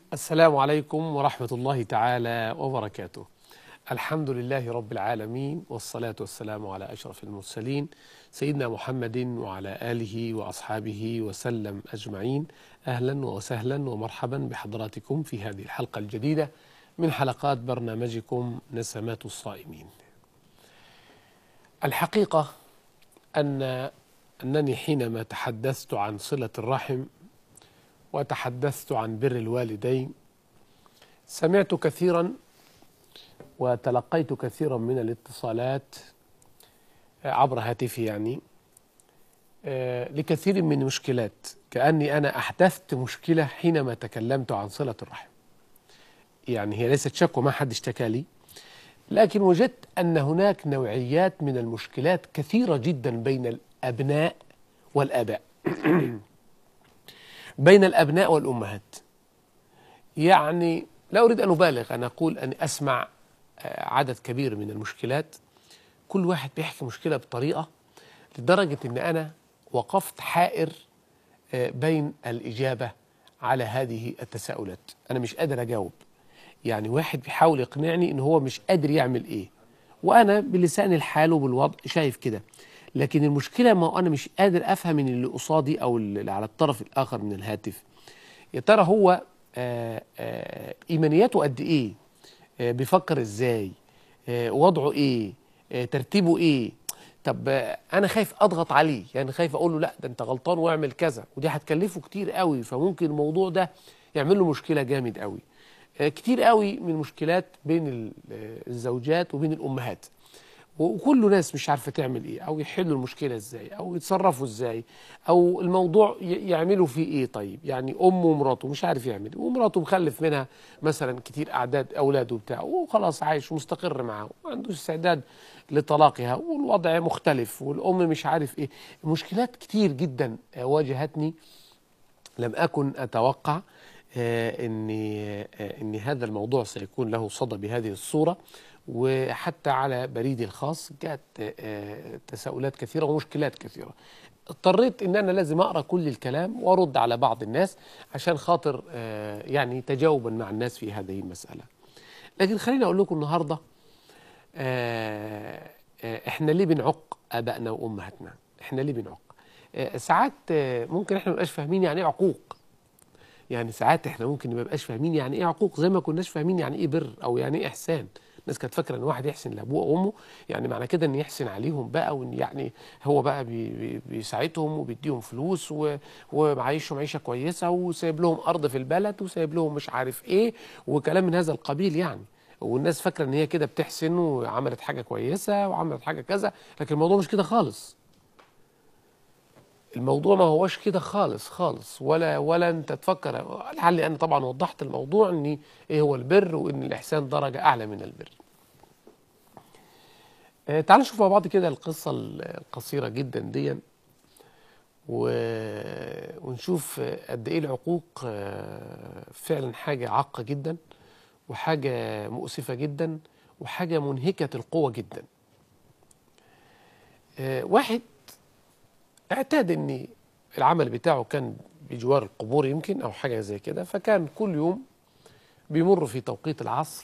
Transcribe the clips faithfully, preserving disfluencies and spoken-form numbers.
السلام عليكم ورحمة الله تعالى وبركاته. الحمد لله رب العالمين، والصلاة والسلام على أشرف المرسلين سيدنا محمد وعلى آله وأصحابه وسلم أجمعين. أهلا وسهلا ومرحبا بحضراتكم في هذه الحلقة الجديدة من حلقات برنامجكم نسمات الصائمين. الحقيقة أن أنني حينما تحدثت عن صلة الرحم وتحدثت عن بر الوالدين سمعت كثيرا وتلقيت كثيرا من الاتصالات عبر هاتفي يعني لكثير من المشكلات، كأني أنا أحدثت مشكلة حينما تكلمت عن صلة الرحم. يعني هي ليست شكوى، ما حد اشتكى لي، لكن وجدت أن هناك نوعيات من المشكلات كثيرة جدا بين الأبناء والآباء بين الأبناء والأمهات. يعني لا أريد أن أبالغ، أنا أقول أن أسمع عدد كبير من المشكلات، كل واحد بيحكي مشكلة بطريقة لدرجة أن أنا وقفت حائر بين الإجابة على هذه التساؤلات. أنا مش قادر أجاوب، يعني واحد بيحاول يقنعني أنه هو مش قادر يعمل إيه، وأنا بلسان الحال وبالوضع شايف كده، لكن المشكلة ما أنا مش قادر أفهم من اللي قصادي أو اللي على الطرف الآخر من الهاتف، يا ترى هو آآ آآ إيمانياته قد إيه، بيفكر إزاي، وضعه إيه، ترتيبه إيه. طب أنا خايف أضغط عليه، يعني خايف أقول له لا ده أنت غلطان واعمل كذا، ودي هتكلفه كتير قوي، فممكن الموضوع ده يعمل له مشكلة جامد قوي. كتير قوي من مشكلات بين الزوجات وبين الأمهات، وكل ناس مش عارفة تعمل ايه، او يحلوا المشكلة ازاي، او يتصرفوا ازاي، او الموضوع يعملوا فيه ايه. طيب يعني امه ومراته مش عارف يعمل، ومراته مخلف منها مثلا كتير اعداد اولاد وبتاع، وخلاص عايش ومستقر معاه وما عندوش استعداد لطلاقها، والوضع مختلف، والام مش عارف ايه. مشكلات كتير جدا واجهتني، لم اكن اتوقع آه ان آه ان هذا الموضوع سيكون له صدى بهذه الصورة. وحتى على بريدي الخاص جاءت تساؤلات كثيرة ومشكلات كثيرة. اضطريت ان انا لازم اقرا كل الكلام وارد على بعض الناس عشان خاطر يعني تجاوبا مع الناس في هذه المسألة. لكن خليني اقول لكم النهارده احنا ليه بنعق ابائنا وامهاتنا؟ احنا ليه بنعق؟ ساعات ممكن احنا ما نبقاش فاهمين يعني ايه عقوق. يعني ساعات احنا ممكن ما نبقاش فاهمين يعني ايه عقوق، زي ما كناش فاهمين يعني ايه بر او يعني ايه احسان. الناس كانت فاكره ان واحد يحسن لابوه وامه يعني معنى كده ان يحسن عليهم بقى، وان يعني هو بقى بي بي بيساعدهم وبيديهم فلوس ومعيشهم عيشه كويسه، وسايب لهم ارض في البلد، وسايب لهم مش عارف ايه، وكلام من هذا القبيل يعني. والناس فاكره ان هي كده بتحسن وعملت حاجه كويسه وعملت حاجه كذا، لكن الموضوع مش كده خالص. الموضوع ما هوش كده خالص خالص، ولا ولا انت تفكر. لعلي انا طبعا وضحت الموضوع ان ايه هو البر، وان الاحسان درجه اعلى من البر. آه تعالوا نشوف مع بعض كده القصه القصيره جدا دي، و... ونشوف قد ايه العقوق آه فعلا حاجه عاقه جدا، وحاجه مؤسفه جدا، وحاجه منهكه القوه جدا. آه واحد اعتاد ان العمل بتاعه كان بجوار القبور يمكن او حاجه زي كده، فكان كل يوم بيمر في توقيت العصر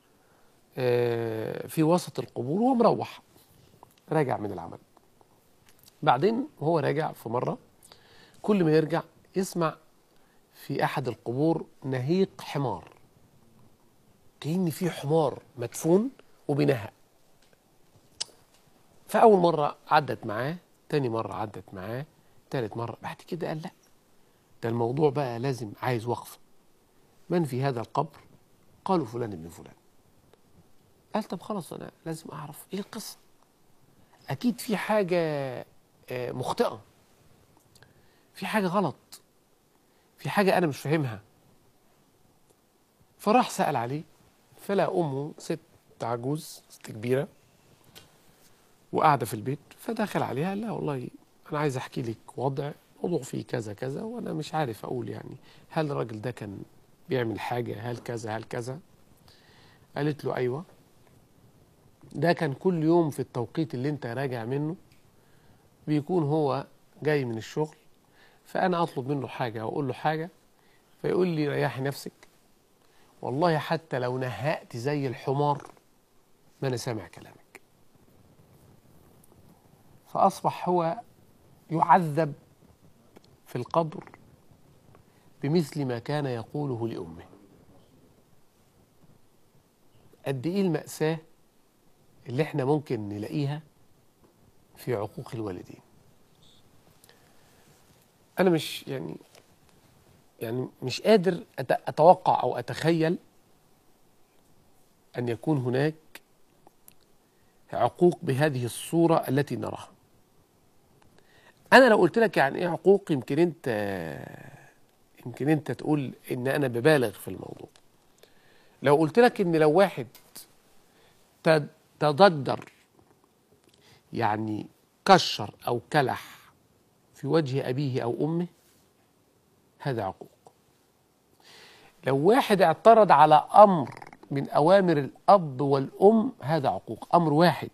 في وسط القبور وهو مروح راجع من العمل. بعدين وهو راجع في مره كل ما يرجع يسمع في احد القبور نهيق حمار، كأن في حمار مدفون وبينهق. فاول مره عدت معاه، تاني مره عدت معاه، تالت مره، بعد كده قال لا ده الموضوع بقى لازم عايز وقفه. من في هذا القبر؟ قالوا فلان ابن فلان. قال طب خلاص انا لازم اعرف ايه القصه، اكيد في حاجه مخطئه، في حاجه غلط، في حاجه انا مش فاهمها. فراح سأل عليه، فلا امه ست عجوز، ست كبيره وقاعده في البيت. فدخل عليها، لا والله انا عايز احكي لك وضع موضوع فيه كذا كذا، وانا مش عارف اقول يعني هل الراجل ده كان بيعمل حاجه، هل كذا هل كذا. قالت له ايوه، ده كان كل يوم في التوقيت اللي انت راجع منه بيكون هو جاي من الشغل، فأنا أطلب منه حاجة أو أقول له حاجة فيقول لي ريحي نفسك، والله حتى لو نهقت زي الحمار ما أنا سامع كلامك. فأصبح هو يعذب في القبر بمثل ما كان يقوله لأمه. قد إيه المأساة اللي احنا ممكن نلاقيها في عقوق الوالدين. أنا مش يعني يعني مش قادر أتوقع أو أتخيل أن يكون هناك عقوق بهذه الصورة التي نراها. أنا لو قلت لك يعني إيه عقوق يمكن أنت يمكن أنت تقول إن أنا ببالغ في الموضوع. لو قلت لك إن لو واحد تضجر يعني كشر أو كلح في وجه أبيه أو أمه هذا عقوق. لو واحد اعترض على أمر من أوامر الأب والأم هذا عقوق، أمر واحد.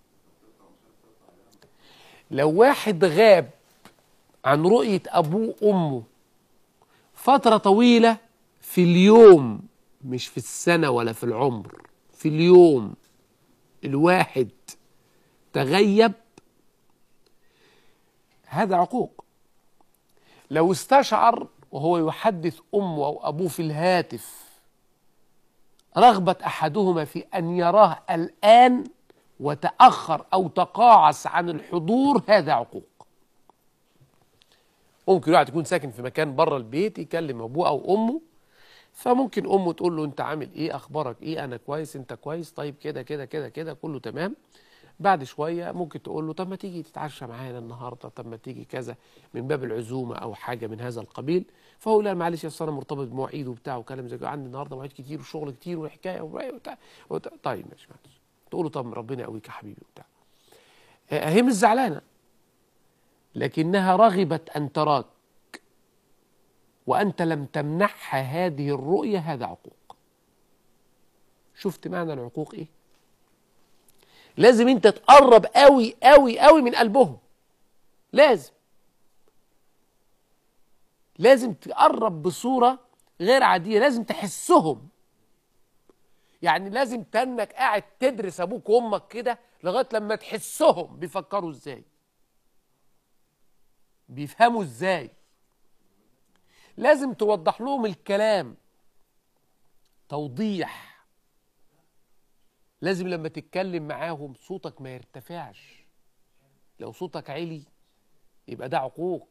لو واحد غاب عن رؤية أبوه وأمه فترة طويلة في اليوم، مش في السنة ولا في العمر، في اليوم الواحد تغيب هذا عقوق. لو استشعر وهو يحدث أمه أو أبوه في الهاتف رغبة أحدهما في أن يراه الآن وتأخر أو تقاعس عن الحضور هذا عقوق. ممكن الواحد يكون ساكن في مكان بره البيت يكلم أبوه أو أمه، فممكن أمه تقول له أنت عامل إيه، أخبارك إيه، أنا كويس، أنت كويس، طيب كده كده كده كده كله تمام. بعد شوية ممكن تقول له طب ما تيجي تتعشى معانا النهاردة، طب ما تيجي كذا، من باب العزومة أو حاجة من هذا القبيل. فهو لا معلش يا أصل أنا مرتبط بمواعيد وبتاع وكلام زي كده، عندي النهاردة مواعيد كتير وشغل كتير وحكاية وبتاع. طيب ماشي معلش، تقول له طب ربنا يقويك يا حبيبي وبتاع. هي مش زعلانة لكنها رغبت أن تراك وأنت لم تمنحها هذه الرؤية، هذا عقوق. شفت معنى العقوق إيه؟ لازم أنت تقرب قوي قوي قوي من قلبهم، لازم لازم تقرب بصورة غير عادية، لازم تحسهم. يعني لازم تنك قاعد تدرس أبوك وأمك كده لغاية لما تحسهم بيفكروا إزاي، بيفهموا إزاي. لازم توضح لهم الكلام توضيح. لازم لما تتكلم معاهم صوتك ما يرتفعش، لو صوتك عالي يبقى ده عقوق.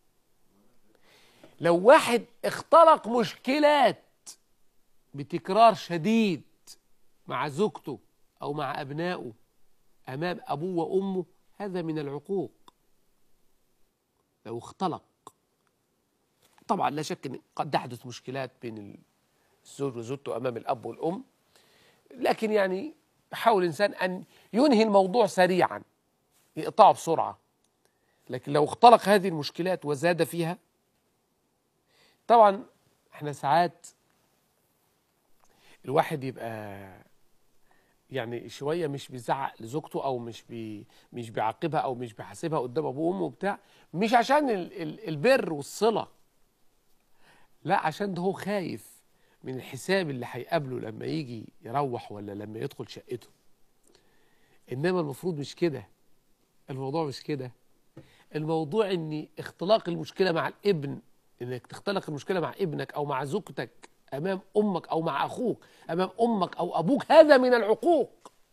لو واحد اختلق مشكلات بتكرار شديد مع زوجته أو مع أبنائه أمام أبوه وأمه هذا من العقوق. لو اختلق، طبعا لا شك أن قد تحدث مشكلات بين الزوج وزوجته أمام الأب والأم، لكن يعني يحاول الإنسان أن ينهي الموضوع سريعا، يقطعه بسرعة. لكن لو اختلق هذه المشكلات وزاد فيها، طبعا احنا ساعات الواحد يبقى يعني شوية مش بيزعق لزوجته أو مش بي مش بيعاقبها أو مش بيحاسبها قدام أبوه وأمه وبتاع، مش عشان ال ال البر والصلة، لا، عشان ده هو خايف من الحساب اللي هيقابله لما يجي يروح ولا لما يدخل شقته. إنما المفروض مش كده، الموضوع مش كده. الموضوع إن اختلاق المشكلة مع الابن، إنك تختلق المشكلة مع ابنك أو مع زوجتك أمام أمك أو مع أخوك أمام أمك أو أبوك، هذا من العقوق.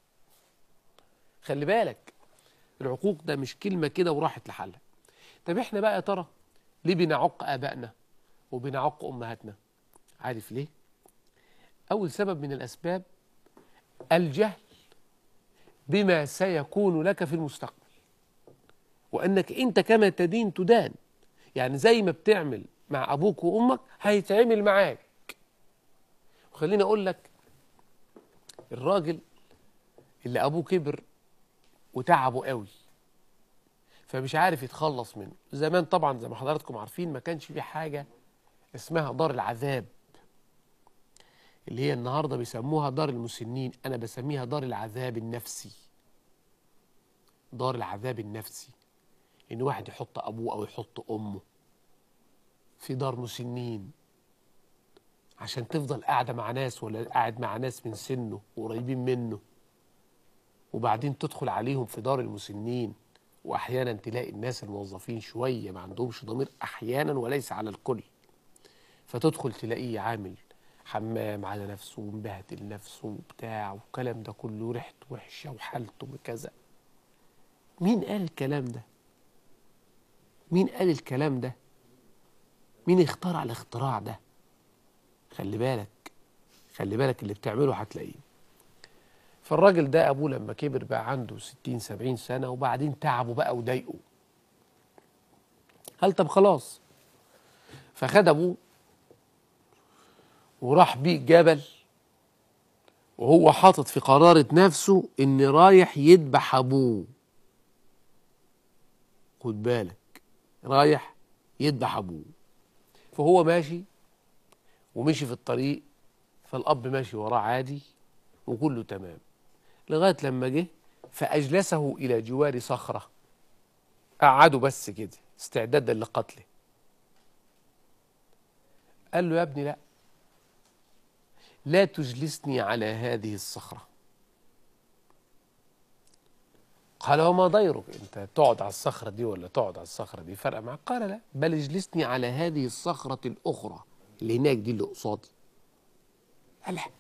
خلي بالك، العقوق ده مش كلمة كده وراحت لحالها. طب احنا بقى يا ترى ليه بنعق آبائنا وبنعق أمهاتنا؟ عارف ليه؟ أول سبب من الأسباب الجهل بما سيكون لك في المستقبل، وأنك أنت كما تدين تدان. يعني زي ما بتعمل مع أبوك وأمك هيتعمل معاك. وخليني أقول لك، الراجل اللي أبوه كبر وتعبه قوي فمش عارف يتخلص منه. زمان طبعا زي ما حضراتكم عارفين ما كانش في حاجة اسمها دار العذاب، اللي هي النهاردة بيسموها دار المسنين، أنا بسميها دار العذاب النفسي. دار العذاب النفسي إن واحد يحط أبوه أو يحط أمه في دار مسنين عشان تفضل قاعدة مع ناس ولا قاعد مع ناس من سنه وقريبين منه، وبعدين تدخل عليهم في دار المسنين، وأحيانا تلاقي الناس الموظفين شوية ما عندهمش ضمير أحيانا وليس على الكل، فتدخل تلاقيه عامل حمام على نفسه ومبهدل نفسه وبتاع والكلام ده كله، وريحته وحشة وحالته كذا. مين قال الكلام ده؟ مين قال الكلام ده؟ مين اخترع الاختراع ده؟ خلي بالك، خلي بالك اللي بتعمله هتلاقيه. فالراجل ده أبوه لما كبر بقى عنده ستين سبعين سنة، وبعدين تعبه بقى وضايقه. قال طب خلاص، فخد أبوه وراح بيه الجبل، وهو حاطط في قرارة نفسه إن رايح يذبح أبوه. خد بالك، رايح يذبح أبوه. فهو ماشي ومشي في الطريق، فالأب ماشي وراه عادي وكله تمام، لغاية لما جه فأجلسه إلى جوار صخرة، قعده بس كده استعدادا لقتله. قال له يا ابني لا، لا تجلسني على هذه الصخرة. قال وما ضيرك، انت تقعد على الصخرة دي ولا تقعد على الصخرة دي فرق معك؟ قال لا، بل اجلسني على هذه الصخرة الأخرى اللي هناك دي اللي قصادي. قال لا،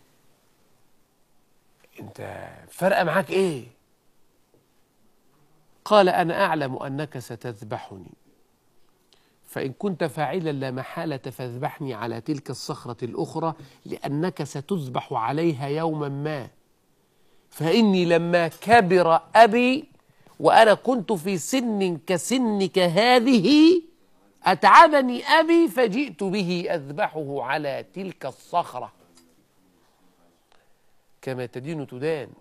انت فرق معاك ايه؟ قال أنا أعلم أنك ستذبحني، فإن كنت فاعلا لا محالة فاذبحني على تلك الصخرة الأخرى، لأنك ستذبح عليها يوما ما. فإني لما كبر أبي وأنا كنت في سن كسنك هذه أتعبني أبي، فجئت به أذبحه على تلك الصخرة. كما تدين تدان،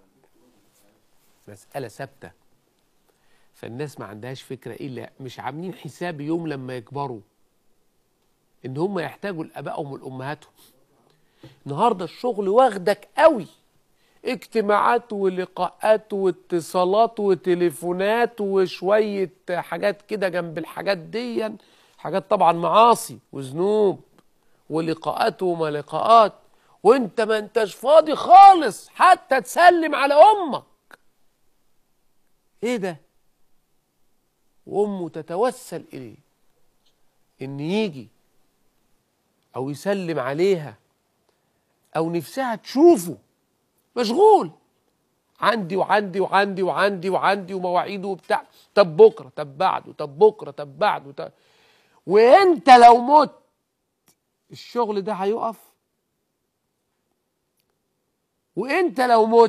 مسألة ثابتة. فالناس ما عندهاش فكرة إلا مش عاملين حساب يوم لما يكبروا إن هم يحتاجوا لآبائهم والأمهاتهم. النهاردة الشغل واخدك قوي، اجتماعات ولقاءات واتصالات وتليفونات وشوية حاجات كده جنب الحاجات دي، حاجات طبعا معاصي وذنوب ولقاءات وما لقاءات، وانت ما انتش فاضي خالص حتى تسلم على أمك. ايه ده؟ وأمه تتوسل إليه إن يجي أو يسلم عليها أو نفسها تشوفه، مشغول عندي وعندي وعندي وعندي وعندي ومواعيد وبتاع، طب بكرة طب بعده طب بكرة طب بعده طب. وانت لو مت الشغل ده هيقف؟ وانت لو مت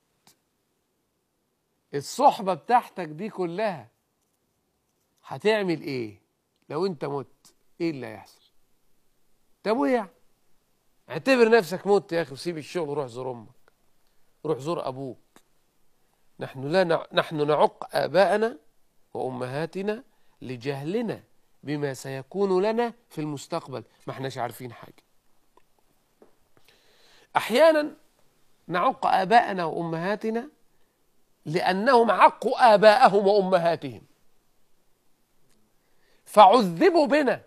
الصحبة بتاعتك دي كلها هتعمل ايه؟ لو انت مت ايه اللي هيحصل؟ طب ويعني اعتبر نفسك مت يا اخي، وسيب الشغل وروح زور امك، روح زور ابوك. نحن لا نع... نحن نعق آباءنا وأمهاتنا لجهلنا بما سيكون لنا في المستقبل، ما احناش عارفين حاجة. أحيانا نعق آباءنا وأمهاتنا لأنهم عقوا آباءهم وأمهاتهم فعذبوا بنا.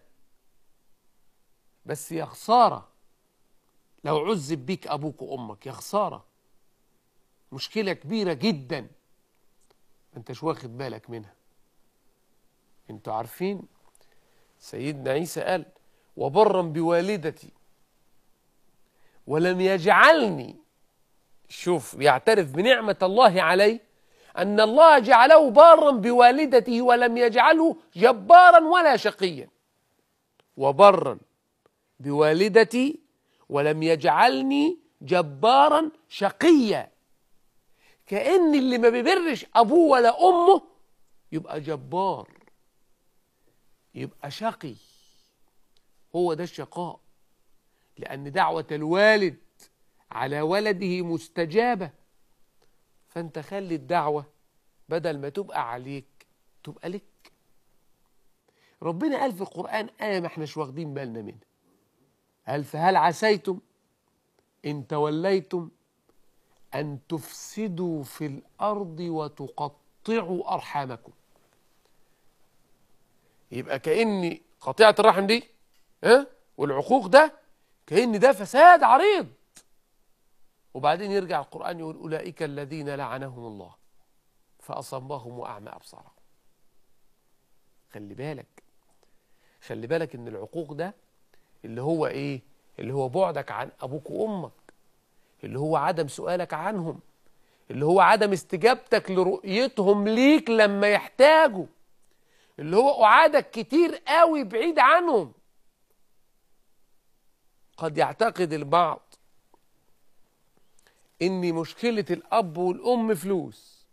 بس يا خسارة لو عذب بيك أبوك وأمك، يا خسارة، مشكلة كبيرة جدا ما انتش واخد بالك منها. انتوا عارفين سيدنا عيسى قال وبرا بوالدتي ولم يجعلني، شوف بيعترف بنعمة الله عليه أن الله جعله بارا بوالدته ولم يجعله جبارا ولا شقيا. وبرا بوالدتي ولم يجعلني جبارا شقيا، كأن اللي ما بيبرش أبوه ولا أمه يبقى جبار، يبقى شقي. هو ده الشقاء، لأن دعوة الوالد على ولده مستجابة. فأنت خلي الدعوة بدل ما تبقى عليك تبقى لك. ربنا قال في القرآن آية ما احناش واخدين بالنا منها، قال فهل عسيتم إن توليتم أن تفسدوا في الأرض وتقطعوا أرحامكم. يبقى كأن قطيعة الرحم دي ها والعقوق ده كأن ده فساد عريض. وبعدين يرجع القرآن يقول أولئك الذين لعنهم الله فأصمهم وأعمى أبصارهم. خلي بالك، خلي بالك إن العقوق ده اللي هو إيه؟ اللي هو بعدك عن أبوك وأمك، اللي هو عدم سؤالك عنهم، اللي هو عدم استجابتك لرؤيتهم ليك لما يحتاجوا، اللي هو قعادك كتير قوي بعيد عنهم. قد يعتقد البعض إن مشكلة الأب والأم فلوس،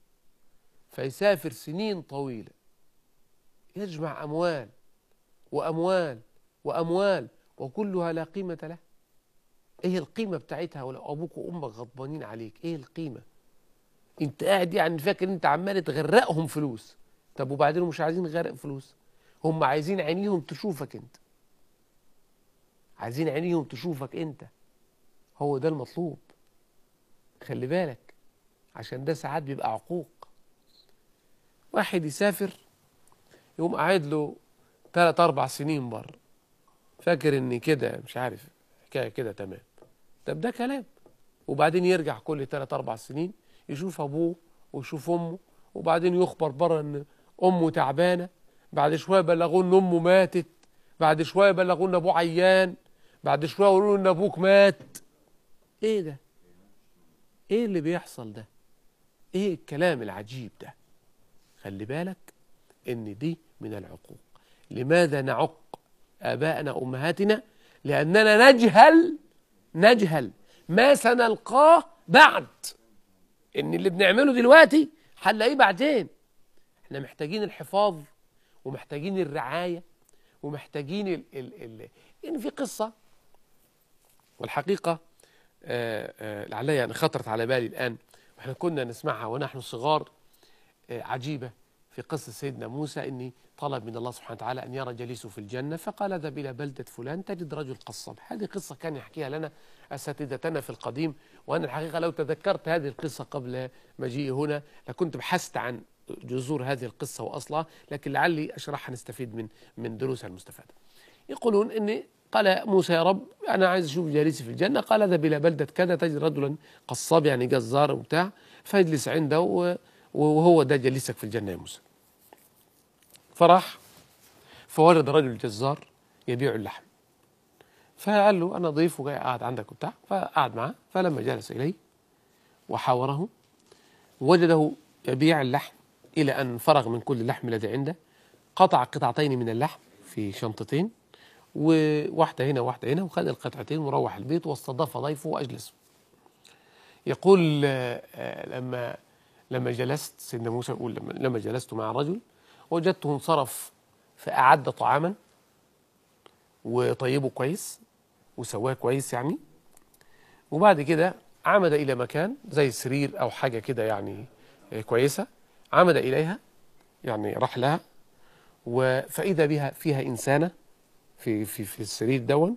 فيسافر سنين طويلة يجمع أموال وأموال وأموال وكلها لا قيمة له. إيه القيمة بتاعتها ولو أبوك وأمك غضبانين عليك؟ إيه القيمة؟ أنت قاعد يعني فاكر أنت عمال تغرقهم فلوس. طب وبعدين مش عايزين غرق فلوس، هم عايزين عينيهم تشوفك أنت، عايزين عينيهم تشوفك أنت، هو ده المطلوب. خلي بالك، عشان ده ساعات بيبقى عقوق. واحد يسافر يقوم قاعد له ثلاث أربع سنين بره، فاكر إن كده مش عارف حكاية كده تمام. طب ده كلام. وبعدين يرجع كل ثلاث أربع سنين يشوف أبوه ويشوف أمه، وبعدين يخبر بره إن أمه تعبانة، بعد شوية بلغوه إن أمه ماتت، بعد شوية بلغوه إن أبوه عيان، بعد شوية يقولوا إن أبوك مات. إيه ده؟ إيه اللي بيحصل ده؟ إيه الكلام العجيب ده؟ خلي بالك إن دي من العقوق. لماذا نعق آباءنا أمهاتنا؟ لأننا نجهل نجهل ما سنلقاه بعد. إن اللي بنعمله دلوقتي هنلاقيه بعدين. إحنا محتاجين الحفاظ ومحتاجين الرعاية ومحتاجين ال ال ال إن في قصة، والحقيقة آه آه لعلها يعني خطرت على بالي الآن وإحنا كنا نسمعها ونحن صغار، آه عجيبة، في قصة سيدنا موسى إني طلب من الله سبحانه وتعالى أن يرى جليسه في الجنة، فقال اذهب إلى بلدة فلان تجد رجل قصاب. هذه قصة كان يحكيها لنا أساتذتنا في القديم، وأنا الحقيقة لو تذكرت هذه القصة قبل مجيئي هنا لكنت بحثت عن جذور هذه القصة وأصلها، لكن لعلي أشرحها نستفيد من من دروسها المستفادة. يقولون إن قال موسى يا رب أنا عايز أشوف جليسي في الجنة، قال اذهب إلى بلدة كذا تجد رجلا قصاب يعني جزار وبتاع، فاجلس عنده وهو ده جليسك في الجنة يا موسى. فراح فوجد رجل جزار يبيع اللحم، فقال له أنا ضيف وجاي قاعد عندك وبتاع، فقعد معه. فلما جلس إليه وحاوره وجده يبيع اللحم إلى أن فرغ من كل اللحم الذي عنده، قطع قطعتين من اللحم في شنطتين، وواحدة هنا واحدة هنا، وخذ القطعتين وروح البيت واستضاف ضيفه وأجلسه. يقول لما لما جلست سيدنا موسى يقول لما, لما جلست مع رجل وجدته انصرف فأعد طعاما وطيبه كويس وسواه كويس يعني، وبعد كده عمد إلى مكان زي سرير أو حاجة كده يعني كويسة، عمد إليها يعني راح لها، فإذا بها فيها إنسانة في في في السرير دون،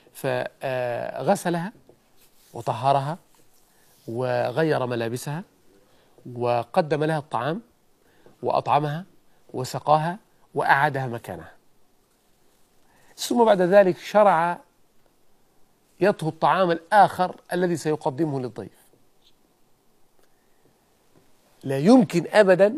فغسلها وطهرها وغير ملابسها وقدم لها الطعام وأطعمها وسقاها وأعادها مكانها. ثم بعد ذلك شرع يطهو الطعام الآخر الذي سيقدمه للضيف. لا يمكن أبدا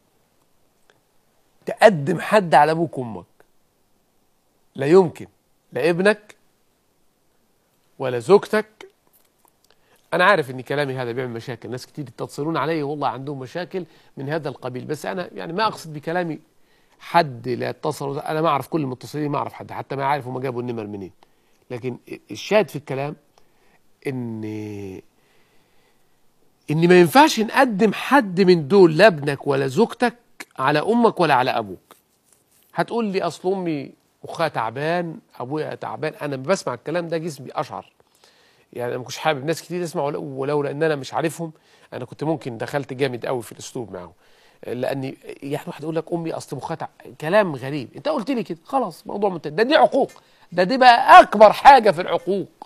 تقدم حد على أبوك وأمك، لا يمكن، لا ابنك ولا زوجتك. أنا عارف إن كلامي هذا بيعمل مشاكل، ناس كتير يتصلون علي والله عندهم مشاكل من هذا القبيل، بس أنا يعني ما أقصد بكلامي حد لا يتصل، أنا ما أعرف كل المتصلين، ما أعرف حد حتى ما أعرف هم جابوا النمر منين، لكن الشاهد في الكلام إن إن ما ينفعش نقدم حد من دول لا ابنك ولا زوجتك على أمك ولا على أبوك. هتقول لي أصل أمي أخوها تعبان، أبويا تعبان، أنا بسمع الكلام ده جسمي أشعر، يعني أنا ما كنتش حابب ناس كتير يسمعوا، ولولا إن أنا مش عارفهم أنا كنت ممكن دخلت جامد قوي في الأسلوب معاهم، لأني يعني واحد يقول لك أمي أصل مخها تعبان، كلام غريب، أنت قلت لي كده خلاص موضوع منتهي، ده دي عقوق، ده دي بقى أكبر حاجة في العقوق،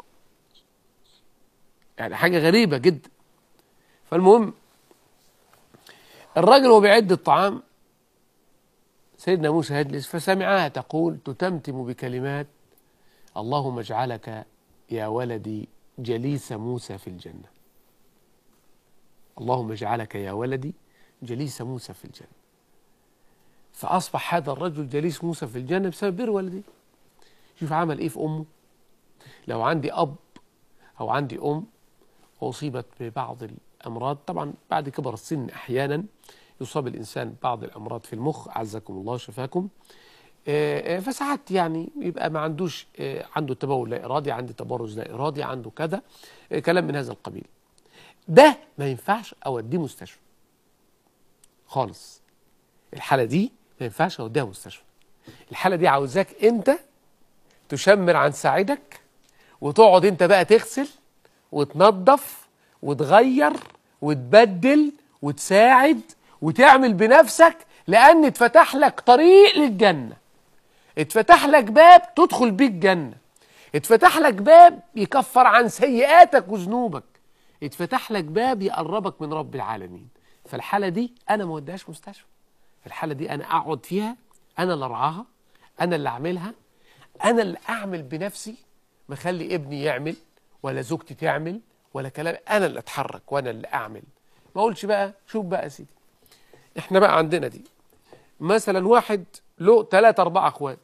يعني حاجة غريبة جدا. فالمهم الراجل وهو بيعد الطعام سيدنا موسى يجلس فسمعها تقول تتمتم بكلمات اللهم اجعلك يا ولدي جليس موسى في الجنة. اللهم اجعلك يا ولدي جليس موسى في الجنة. فأصبح هذا الرجل جليس موسى في الجنة بسبب بر والديه. شوف عمل إيه في أمه. لو عندي أب أو عندي أم وأصيبت ببعض الأمراض، طبعا بعد كبر السن أحيانا يصاب الإنسان بعض الأمراض في المخ، عزكم الله شفاكم، فساعات يعني يبقى ما عندوش، عنده تبول لا إرادي، عنده تبرز لا إرادي، عنده كذا كلام من هذا القبيل. ده ما ينفعش أوديه مستشفى خالص. الحالة دي ما ينفعش أوديها مستشفى. الحالة دي عاوزاك أنت تشمر عن ساعدك، وتقعد أنت بقى تغسل وتنظف وتغير وتبدل وتساعد وتعمل بنفسك، لأن اتفتح لك طريق للجنة، اتفتح لك باب تدخل بيه الجنة، اتفتح لك باب يكفر عن سيئاتك وذنوبك، اتفتح لك باب يقربك من رب العالمين. فالحالة دي أنا ما وديهاش مستشفى. الحالة دي أنا أقعد فيها، أنا اللي أرعاها، أنا اللي أعملها، أنا اللي أعمل بنفسي، ما أخلي ابني يعمل ولا زوجتي تعمل ولا كلام، أنا اللي أتحرك وأنا اللي أعمل. ما أقولش بقى شوف بقى يا سيدي، إحنا بقى عندنا دي مثلا واحد له ثلاثة أربعة أخوات،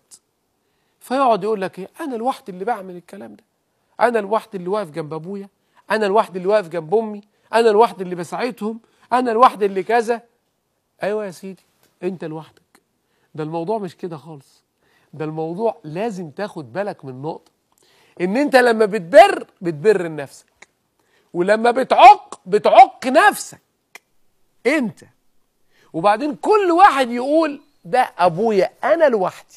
فيقعد يقول لك إيه، أنا الواحد اللي بعمل الكلام ده، أنا الواحد اللي واقف جنب أبويا، أنا الواحد اللي واقف جنب أمي، أنا الواحد اللي بساعدهم، أنا الواحد اللي كذا. أيوة يا سيدي أنت لوحدك. ده الموضوع مش كده خالص. ده الموضوع لازم تاخد بالك من نقطة، إن أنت لما بتبر بتبر لنفسك، ولما بتعق بتعق نفسك أنت. وبعدين كل واحد يقول ده أبويا أنا لوحدي،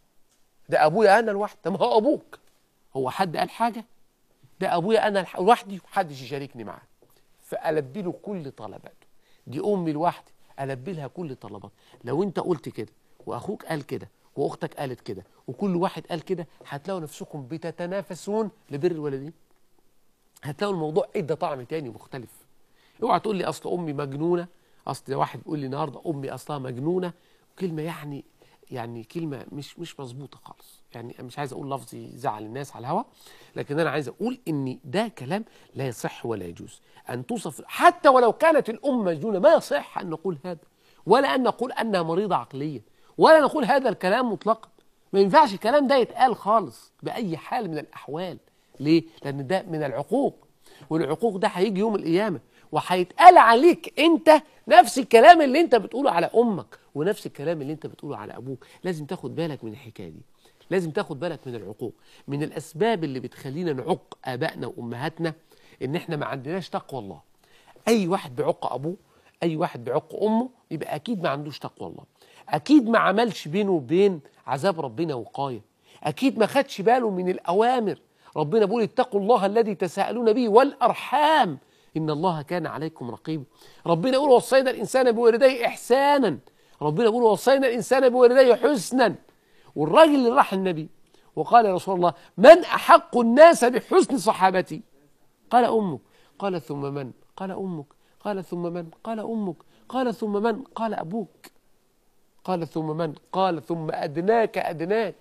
ده أبويا أنا لوحدي. طب ما هو أبوك، هو حد قال حاجة؟ ده أبويا أنا لوحدي ومحدش يشاركني معاه، فألبي له كل طلباته. دي أمي لوحدي، ألبي لها كل طلبات. لو أنت قلت كده وأخوك قال كده وأختك قالت كده وكل واحد قال كده، هتلاقوا نفسكم بتتنافسون لبر الوالدين. هتلاقوا الموضوع ادى طعم تاني مختلف. اوعى تقول لي أصل أمي مجنونة، أصل واحد بيقول لي النهارده أمي أصلها مجنونة، كلمة يعني يعني كلمة مش مش مظبوطة خالص. يعني مش عايز أقول لفظ يزعل الناس على الهوا، لكن أنا عايز أقول إن ده كلام لا يصح ولا يجوز أن توصف، حتى ولو كانت الأم مجنونة ما يصح أن نقول هذا، ولا أن نقول أنها مريضة عقليا، ولا نقول هذا الكلام مطلقا. ما ينفعش الكلام ده يتقال خالص بأي حال من الأحوال. ليه؟ لأن ده من العقوق، والعقوق ده هيجي يوم القيامة وهيتقال عليك أنت نفس الكلام اللي أنت بتقوله على أمك ونفس الكلام اللي أنت بتقوله على أبوك. لازم تاخد بالك من الحكاية دي، لازم تاخد بالك من العقوق. من الأسباب اللي بتخلينا نعق آبائنا وأمهاتنا إن إحنا ما عندناش تقوى الله. أي واحد بيعق أبوه، أي واحد بيعق أمه، يبقى أكيد ما عندوش تقوى الله، أكيد ما عملش بينه وبين عذاب ربنا وقاية، أكيد ما خدش باله من الأوامر. ربنا بيقول اتقوا الله الذي تساءلون به والأرحام إن الله كان عليكم رقيبا. ربنا يقول وصينا الإنسان بوالديه إحسانا، ربنا يقول وصينا الإنسان بوالديه حسنا. والراجل اللي راح النبي وقال يا رسول الله من أحق الناس بحسن صحابتي؟ قال أمك. قال ثم من؟ قال أمك. قال ثم من؟ قال أمك. قال ثم من؟ قال أبوك. قال ثم من؟ قال ثم أدناك أدناك.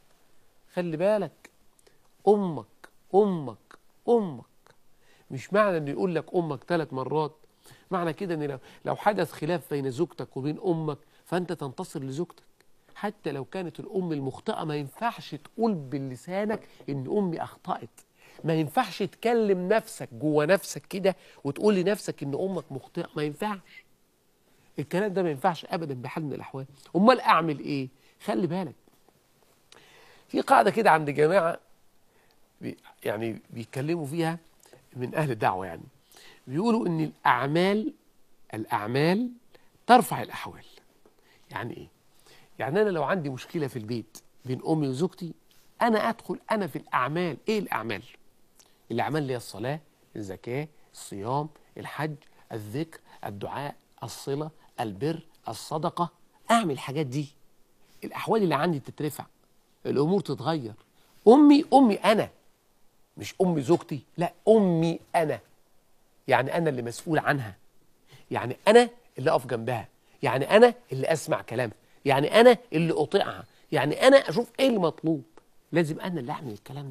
خلي بالك، أمك أمك أمك. مش معنى أن يقول لك أمك ثلاث مرات معنى كده أن لو, لو حدث خلاف بين زوجتك وبين أمك فأنت تنتصر لزوجتك. حتى لو كانت الأم المخطئة ما ينفعش تقول بلسانك إن أمي أخطأت، ما ينفعش تكلم نفسك جوه نفسك كده وتقول لنفسك إن أمك مخطئة، ما ينفعش. الكلام ده ما ينفعش أبدا بحال من الأحوال. أمال أعمل إيه؟ خلي بالك، في قاعدة كده عند جماعة بي يعني بيتكلموا فيها من أهل الدعوة، يعني بيقولوا إن الأعمال الأعمال ترفع الأحوال. يعني إيه؟ يعني أنا لو عندي مشكلة في البيت بين أمي وزوجتي، أنا أدخل أنا في الأعمال. إيه الأعمال؟ الأعمال اللي هي الصلاة، الزكاة، الصيام، الحج، الذكر، الدعاء، الصلة، البر، الصدقة. أعمل الحاجات دي، الأحوال اللي عندي تترفع، الأمور تتغير. أمي أمي أنا، مش أمي زوجتي، لا أمي أنا، يعني أنا اللي مسؤول عنها، يعني أنا اللي أقف جنبها، يعني أنا اللي أسمع كلامها، يعني أنا اللي أطيعها، يعني أنا أشوف إيه المطلوب. لازم أنا اللي أعمل الكلام ده،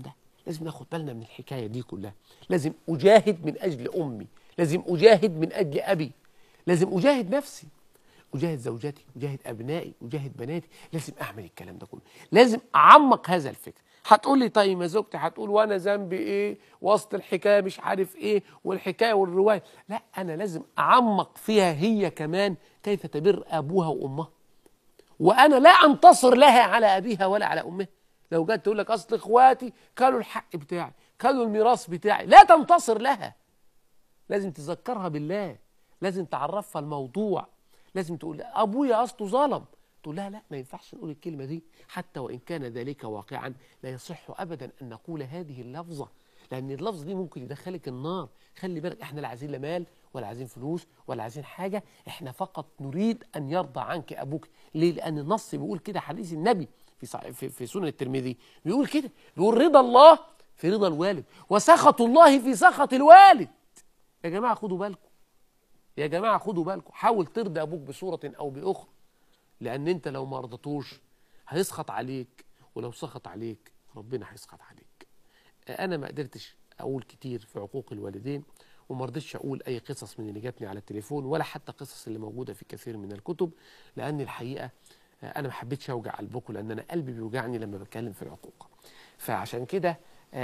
لازم ناخد بالنا من الحكاية دي كلها. لازم أجاهد من أجل أمي، لازم أجاهد من أجل أبي، لازم أجاهد نفسي، أجاهد زوجتي، أجاهد أبنائي، أجاهد بناتي. لازم أعمل الكلام ده كله، لازم أعمق هذا الفكر. هتقول لي طيب ما زوجتي هتقول وأنا ذنبي إيه وسط الحكاية مش عارف إيه والحكاية والرواية. لا، أنا لازم أعمق فيها هي كمان كيف تبر أبوها وأمها، وأنا لا أنتصر لها على أبيها ولا على أمها. لو جت تقول لك أصل إخواتي كلوا الحق بتاعي، كلوا الميراث بتاعي، لا تنتصر لها. لازم تذكرها بالله، لازم تعرفها الموضوع، لازم تقول أبويا أصله ظلم، تقول لها لا ما ينفعش نقول الكلمة دي، حتى وإن كان ذلك واقعا لا يصح أبدا أن نقول هذه اللفظة، لأن اللفظة دي ممكن يدخلك النار. خلي بالك، إحنا لا عايزين لا مال ولا عايزين فلوس ولا عايزين حاجة، إحنا فقط نريد أن يرضى عنك أبوك. ليه؟ لأن النص بيقول كده، حديث النبي في في, في سنن الترمذي بيقول كده، بيقول رضا الله في رضا الوالد وسخط الله في سخط الوالد. يا جماعة خدوا بالكم، يا جماعة خدوا بالكم، حاول ترضي أبوك بصورة أو بأخرى، لأن أنت لو ما رضتوش هيسخط عليك، ولو سخط عليك ربنا هيسخط عليك. أنا ما قدرتش أقول كتير في عقوق الوالدين، وما رضيتش أقول أي قصص من اللي جاتني على التليفون ولا حتى قصص اللي موجودة في كثير من الكتب، لأن الحقيقة أنا ما حبيتش أوجع قلبكم، لأن أنا قلبي بيوجعني لما بتكلم في العقوق. فعشان كده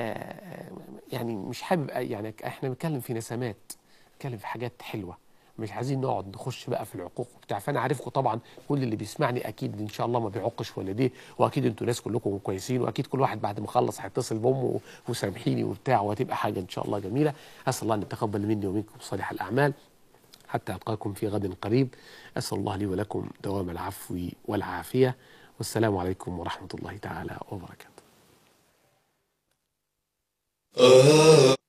يعني مش حابب، يعني إحنا بنتكلم في نسمات، بنتكلم في حاجات حلوة، مش عايزين نقعد نخش بقى في العقوق وبتاع. فانا عارفكم طبعا، كل اللي بيسمعني اكيد ان شاء الله ما بيعقش والديه، واكيد انتوا ناس كلكم كويسين، واكيد كل واحد بعد ما خلص هيتصل بامه وسامحيني وبتاع، وهتبقى حاجه ان شاء الله جميله. اسال الله ان يتقبل مني ومنكم صالح الاعمال، حتى القاكم في غد قريب. اسال الله لي ولكم دوام العفو والعافيه، والسلام عليكم ورحمه الله تعالى وبركاته.